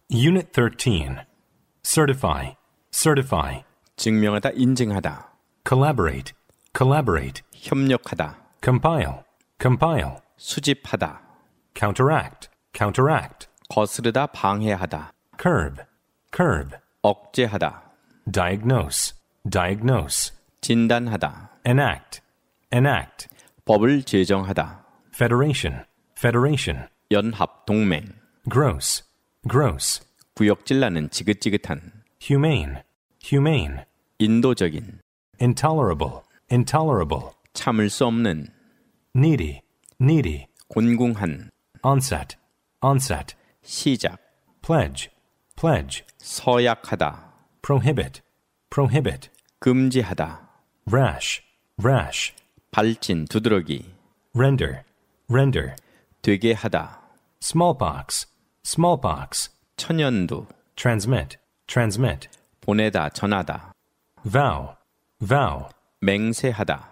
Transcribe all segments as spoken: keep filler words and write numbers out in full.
Unit thirteen. Certify, certify. 증명하다, 인증하다. Collaborate, collaborate. 협력하다. Compile, compile. 수집하다. Counteract, counteract. 거스르다, 방해하다. Curb, curb. 억제하다. Diagnose, diagnose. 진단하다. Enact, enact. 법을 제정하다. Federation, federation. 연합, 동맹. Gross, gross. 구역질 나는 지긋지긋한. Humane, humane. 인도적인. Intolerable, intolerable. 참을 수 없는. Needy, needy. 곤궁한. Onset, onset. 시작. Pledge, pledge. 서약하다. Prohibit, prohibit. 금지하다. Rash, rash. 발진, 두드러기. Render, render. 되게 하다. Smallpox, smallpox. 천연두. Transmit, transmit. 보내다, 전하다. Vow, vow. 맹세하다.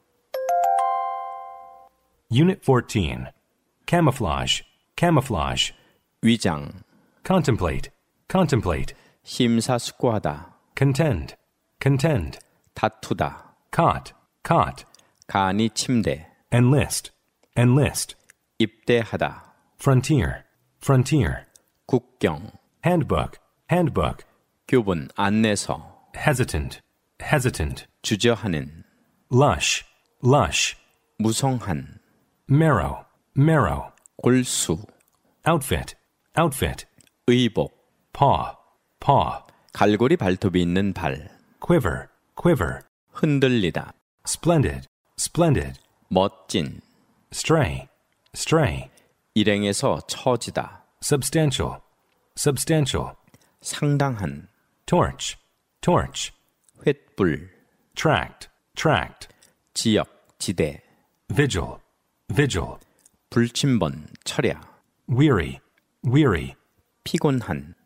Unit fourteen. Camouflage, camouflage. 위장. Contemplate, contemplate. 심사숙고하다. Contend, contend. 다투다. Cot, cot. 간이 침대. Enlist, enlist. 입대하다. Frontier, frontier. 국경. Handbook, handbook. 교본, 안내서. Hesitant, hesitant. 주저하는. Lush, lush. 무성한. Marrow, marrow. 골수. Outfit, outfit. 의복. Paw, paw. 갈고리 발톱이 있는 발. Quiver, quiver. 흔들리다. Splendid, splendid. 멋진. Stray, stray. 일행에서 처지다. Substantial, substantial. 상당한. Torch, torch. 횃불. Tract, tract. 지역, 지대. Vigil, vigil. 불침번, 철야. Weary, weary. 피곤한.